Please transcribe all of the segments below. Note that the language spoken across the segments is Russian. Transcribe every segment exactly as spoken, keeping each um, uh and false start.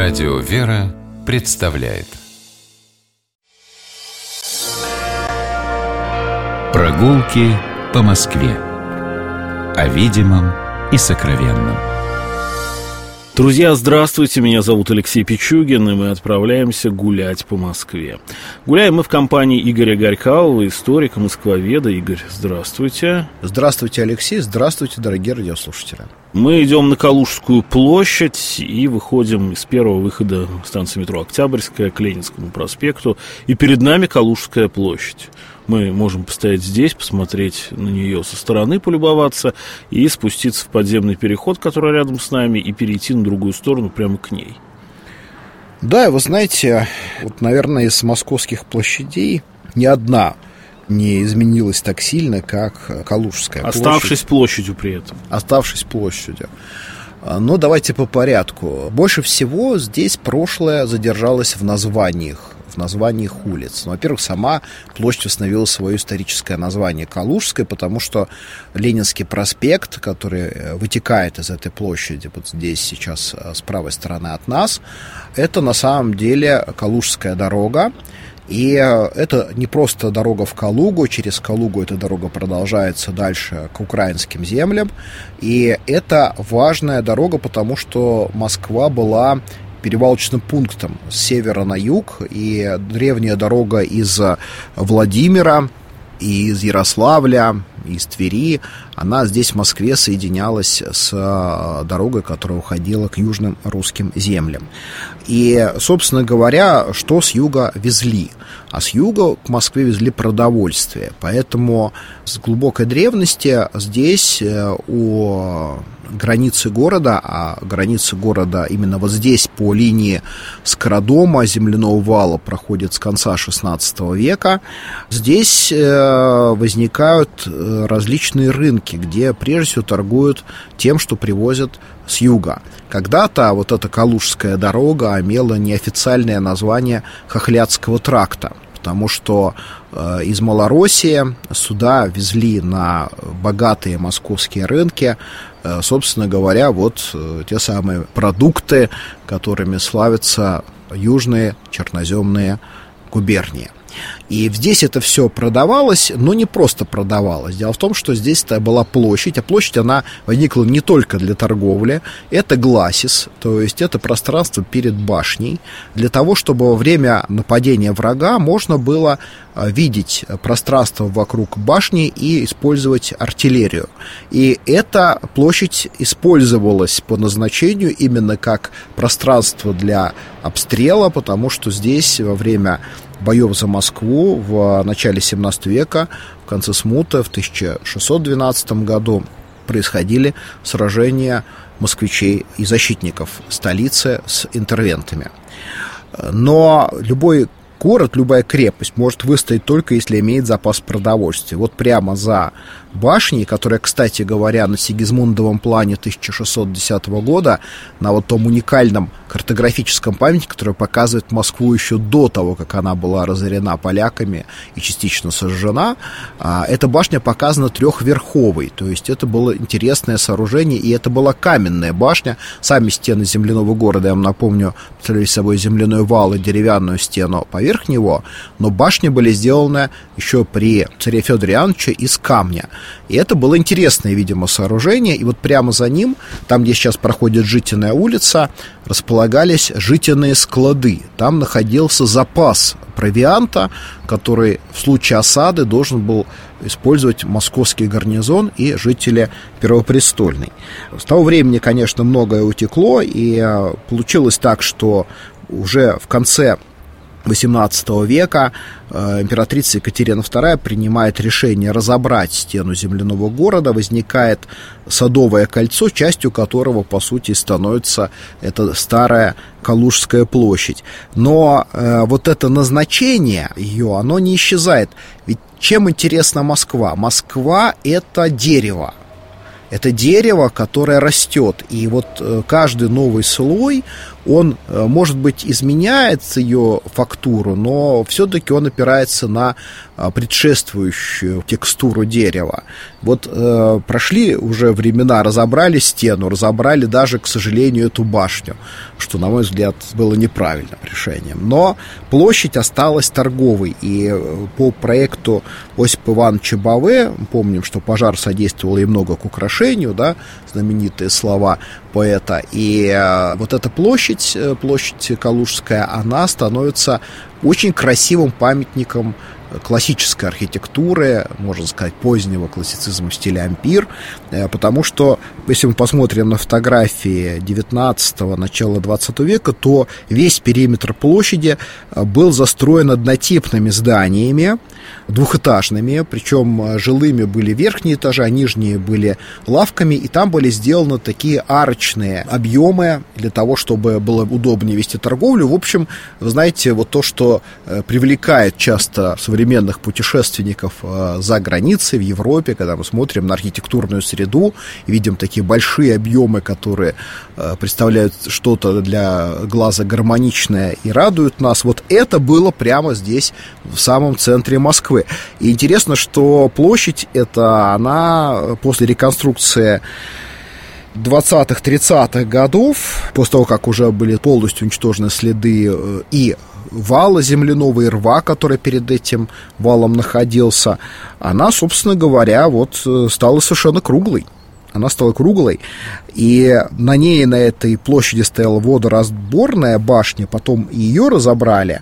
Радио «Вера» представляет Прогулки по Москве. О видимом и сокровенном. Друзья, здравствуйте, меня зовут Алексей Пичугин, и мы отправляемся гулять по Москве. Гуляем мы в компании Игоря Горькалова, историка, москвоведа. Игорь, здравствуйте. Здравствуйте, Алексей, здравствуйте, дорогие радиослушатели. Мы идем на Калужскую площадь и выходим из первого выхода станции метро Октябрьская к Ленинскому проспекту, и перед нами Калужская площадь. Мы можем постоять здесь, посмотреть на нее со стороны, полюбоваться, и спуститься в подземный переход, который рядом с нами, и перейти на другую сторону прямо к ней. Да, вы знаете, вот, наверное, из московских площадей ни одна не изменилась так сильно, как Калужская площадь. Оставшись площадью при этом. Оставшись площадью. Но давайте по порядку. Больше всего здесь прошлое задержалось в названиях. В названиях улиц. Ну, во-первых, сама площадь установила свое историческое название Калужская, потому что Ленинский проспект, который вытекает из этой площади, вот здесь сейчас с правой стороны от нас, это на самом деле Калужская дорога. И это не просто дорога в Калугу, через Калугу эта дорога продолжается дальше к украинским землям. И это важная дорога, потому что Москва была перевалочным пунктом с севера на юг, и древняя дорога из Владимира, и из Ярославля, из Твери, она здесь в Москве соединялась с дорогой, которая уходила к южным русским землям. И, собственно говоря, что с юга везли? А с юга к Москве везли продовольствие. Поэтому с глубокой древности здесь у границы города, а границы города именно вот здесь по линии Скородома, земляного вала, проходит с конца шестнадцатого века, здесь возникают различные рынки, где прежде всего торгуют тем, что привозят с юга. Когда-то вот эта Калужская дорога имела неофициальное название Хохлядского тракта, потому что э, из Малороссии сюда везли на богатые московские рынки, э, собственно говоря, вот э, те самые продукты, которыми славятся южные черноземные губернии. И здесь это все продавалось, но не просто продавалось. Дело в том, что здесь была площадь, а площадь, она возникла не только для торговли. Это гласис, то есть это пространство перед башней, для того, чтобы во время нападения врага можно было видеть пространство вокруг башни и использовать артиллерию. И эта площадь использовалась по назначению именно как пространство для обстрела, потому что здесь во время боев за Москву в начале семнадцатого века, в конце смуты, в тысяча шестьсот двенадцатом году происходили сражения москвичей и защитников столицы с интервентами. Но любой город, любая крепость может выстоять только если имеет запас продовольствия. Вот прямо за башней, которая, кстати говоря, на Сигизмундовом плане тысяча шестьсот десятого года, на вот том уникальном картографическом памятнике, который показывает Москву еще до того, как она была разорена поляками и частично сожжена, эта башня показана трехверховой, то есть это было интересное сооружение, и это была каменная башня. Сами стены земляного города, я вам напомню, представляли собой земляной вал и деревянную стену поверх него, но башни были сделаны еще при царе Федоре Иоанновиче из камня. И это было интересное, видимо, сооружение. И вот прямо за ним, там, где сейчас проходит Житиная улица, располагались житиные склады. Там находился запас провианта, который в случае осады должен был использовать московский гарнизон и жители Первопрестольной. С того времени, конечно, многое утекло, и получилось так, что уже в конце восемнадцатого века э, императрица Екатерина вторая принимает решение разобрать стену земляного города. Возникает Садовое кольцо, частью которого, по сути, становится эта старая Калужская площадь. Но э, вот это назначение ее, оно не исчезает. Ведь чем интересна Москва? Москва — это дерево. Это дерево, которое растет. И вот каждый новый слой, он, может быть, изменяет ее фактуру, но все-таки он опирается на предшествующую текстуру дерева. Вот э, прошли уже времена, разобрали стену, разобрали даже, к сожалению, эту башню, что, на мой взгляд, было неправильным решением. Но площадь осталась торговой, и по проекту Осипа Ивановича Баве, помним, что пожар содействовал и много к украшению, да, знаменитые слова поэта, и э, вот эта площадь, площадь Калужская, она становится очень красивым памятником классической архитектуры, можно сказать, позднего классицизма в стиле ампир, потому что, если мы посмотрим на фотографии девятнадцатого, начала двадцатого века, то весь периметр площади был застроен однотипными зданиями, двухэтажными, причем жилыми были верхние этажи, а нижние были лавками, и там были сделаны такие арочные объемы для того, чтобы было удобнее вести торговлю. В общем, вы знаете, вот то, что привлекает часто современных путешественников за границей, в Европе, когда мы смотрим на архитектурную среду и видим такие большие объемы, которые представляют что-то для глаза гармоничное и радуют нас, вот это было прямо здесь, в самом центре Москвы. И интересно, что площадь эта, она после реконструкции двадцатых-тридцатых годов, после того, как уже были полностью уничтожены следы и вала земляного, и рва, который перед этим валом находился, она, собственно говоря, вот стала совершенно круглой. Она стала круглой, и на ней, на этой площади стояла водоразборная башня, потом ее разобрали,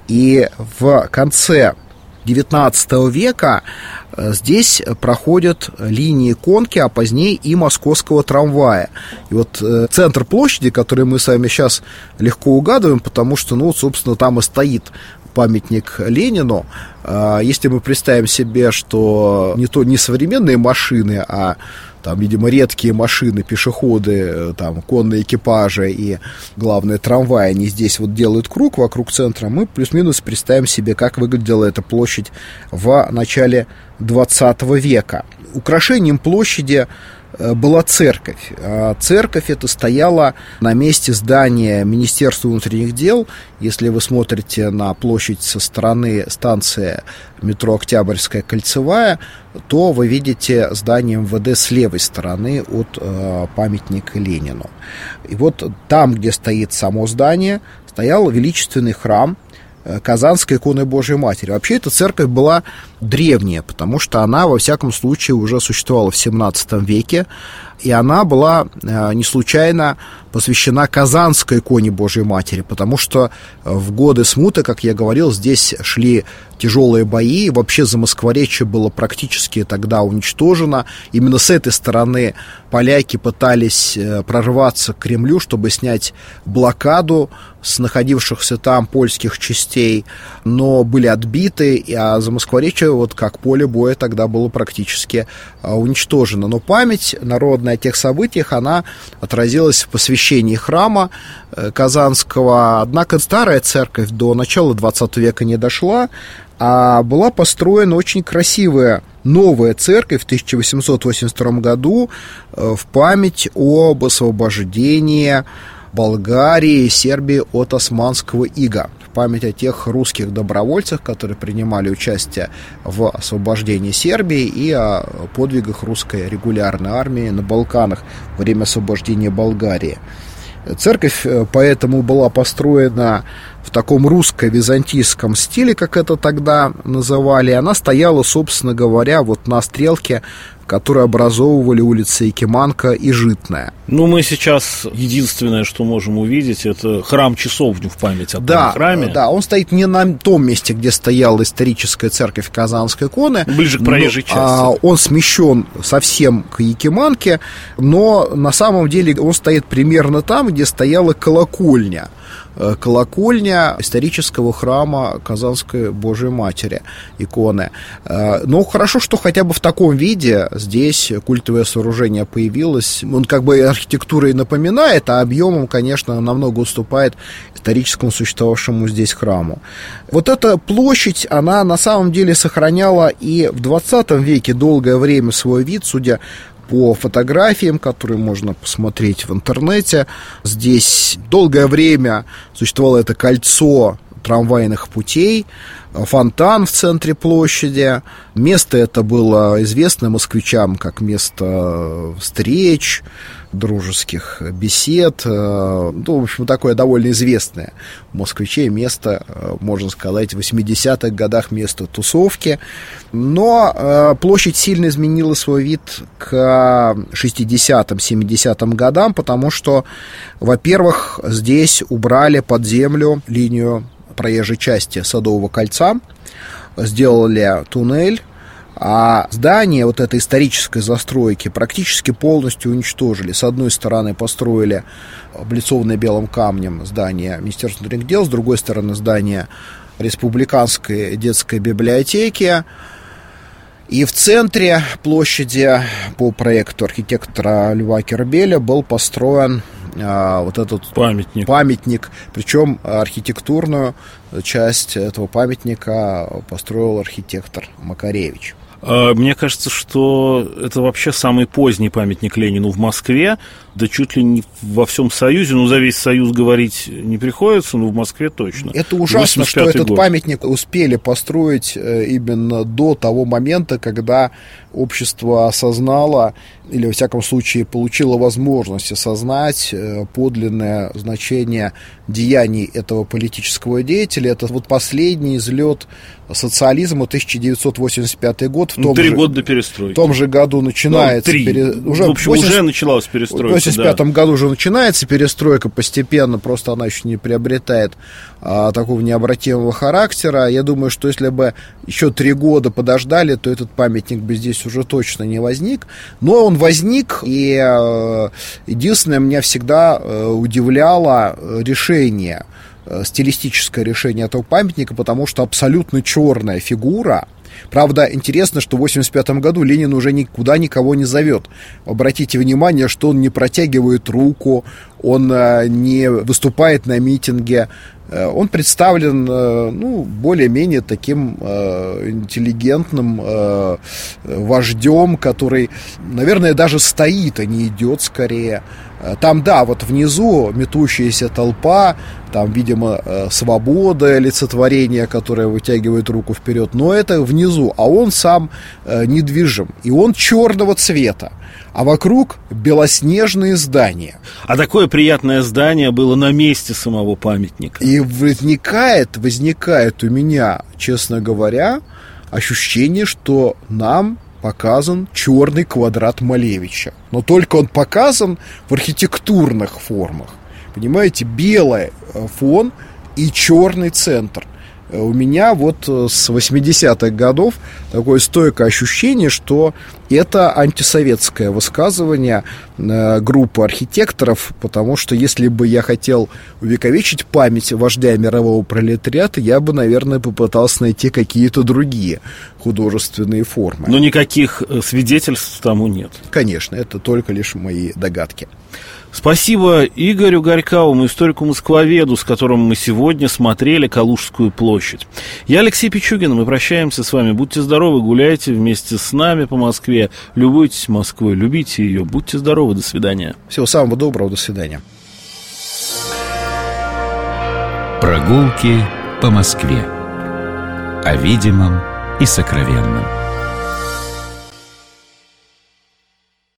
и в конце девятнадцатого века здесь проходят линии конки, а позднее и московского трамвая. И вот центр площади, который мы с вами сейчас легко угадываем, потому что, ну, собственно, там и стоит памятник Ленину. Если мы представим себе, что не то не современные машины, а там, видимо, редкие машины, пешеходы, там, конные экипажи и, главное, трамваи, они здесь вот делают круг вокруг центра, мы плюс-минус представим себе, как выглядела эта площадь в начале двадцатого века. Украшением площади была церковь. Церковь эта стояла на месте здания Министерства внутренних дел. Если вы смотрите на площадь со стороны станции метро Октябрьская, Кольцевая, то вы видите здание эм вэ дэ с левой стороны от э, памятника Ленину. И вот там, где стоит само здание, стоял величественный храм Казанской иконы Божией Матери. Вообще эта церковь была древняя, потому что она, во всяком случае, уже существовала в семнадцатом веке, и она была э, не случайно посвящена Казанской иконе Божией Матери, потому что в годы смуты, как я говорил, здесь шли тяжелые бои, и вообще Замоскворечье было практически тогда уничтожено. Именно с этой стороны поляки пытались прорваться к Кремлю, чтобы снять блокаду с находившихся там польских частей, но были отбиты, а Замоскворечье, вот как поле боя, тогда было практически уничтожено. Но память народная о тех событиях, она отразилась в посвящении храма Казанского. Однако старая церковь до начала двадцатого века не дошла, а была построена очень красивая новая церковь в тысяча восемьсот восемьдесят втором году в память об освобождении Болгарии и Сербии от османского ига, в память о тех русских добровольцах, которые принимали участие в освобождении Сербии, и о подвигах русской регулярной армии на Балканах во время освобождения Болгарии. Церковь поэтому была построена в таком русско-византийском стиле, как это тогда называли. Она стояла, собственно говоря, вот на стрелке, которые образовывали улицы Якиманка и Житная. Ну, мы сейчас единственное, что можем увидеть, это храм-часовню в память о да, храме. Да, он стоит не на том месте, где стояла историческая церковь Казанской иконы. Ближе к проезжей части. А, он смещен совсем к Якиманке, но на самом деле он стоит примерно там, где стояла колокольня. Колокольня исторического храма Казанской Божией Матери, иконы. Но хорошо, что хотя бы в таком виде здесь культовое сооружение появилось. Он как бы архитектурой напоминает, а объемом, конечно, намного уступает историческому существовавшему здесь храму. Вот эта площадь, она на самом деле сохраняла и в двадцатом веке долгое время свой вид, судя По фотографиям, которые можно посмотреть в интернете, здесь долгое время существовало это кольцо трамвайных путей, фонтан в центре площади. Место это было известно москвичам как место встреч, дружеских бесед. Ну, в общем, такое довольно известное у москвичей место, можно сказать, в восьмидесятых годах место тусовки. Но площадь сильно изменила свой вид к шестидесятым, семидесятым годам, потому что, во-первых, здесь убрали под землю линию проезжей части Садового кольца, сделали туннель, а здание вот этой исторической застройки практически полностью уничтожили. С одной стороны построили облицованное белым камнем здание Министерства внутренних дел, с другой стороны здание Республиканской детской библиотеки. И в центре площади по проекту архитектора Льва Кербеля был построен а, вот этот памятник. памятник. Причем архитектурную часть этого памятника построил архитектор Макаревич. Мне кажется, что это вообще самый поздний памятник Ленину в Москве, да чуть ли не во всем Союзе. Ну, за весь Союз говорить не приходится, но в Москве точно. Это ужасно, что этот год. Памятник успели построить именно до того момента, когда общество осознало, или, во всяком случае, получило возможность осознать подлинное значение деяний этого политического деятеля. Это вот последний излет социализма, тысяча девятьсот восемьдесят пятый год. В том Три же, года до перестройки. В том же году начинается... Ну, три. Пере... Уже, в общем, восемьдесят... уже началась перестройка. В восемьдесят пятом да. году уже начинается перестройка постепенно, просто она еще не приобретает а, такого необратимого характера. Я думаю, что если бы еще три года подождали, то этот памятник бы здесь уже точно не возник. Но он возник, и а, единственное, меня всегда а, удивляло решение, стилистическое решение этого памятника, потому что абсолютно черная фигура. Правда, интересно, что в восемьдесят пятом году Ленин уже никуда никого не зовет. Обратите внимание, что он не протягивает руку, он не выступает на митинге. Он представлен, ну, более-менее таким э, интеллигентным э, вождем, который, наверное, даже стоит, а не идет скорее. Там, да, вот внизу метущаяся толпа, там, видимо, свобода, олицетворение, которое вытягивает руку вперед, но это внизу, а он сам э, недвижим, и он черного цвета, а вокруг белоснежные здания. А такое приятное здание было на месте самого памятника. И возникает, возникает у меня, честно говоря, ощущение, что нам показан черный квадрат Малевича. Но только он показан в архитектурных формах. Понимаете, белый фон и черный центр. У меня вот с восьмидесятых годов такое стойкое ощущение, что это антисоветское высказывание группы архитекторов, потому что если бы я хотел увековечить память вождя мирового пролетариата, я бы, наверное, попытался найти какие-то другие художественные формы. Но никаких свидетельств тому нет. Конечно, это только лишь мои догадки. Спасибо Игорю Горьковому, историку-москвоведу, с которым мы сегодня смотрели Калужскую площадь. Я Алексей Пичугин, мы прощаемся с вами. Будьте здоровы, гуляйте вместе с нами по Москве, любуйтесь Москвой, любите ее. Будьте здоровы, до свидания. Всего самого доброго, до свидания. Прогулки по Москве. О видимом и сокровенном.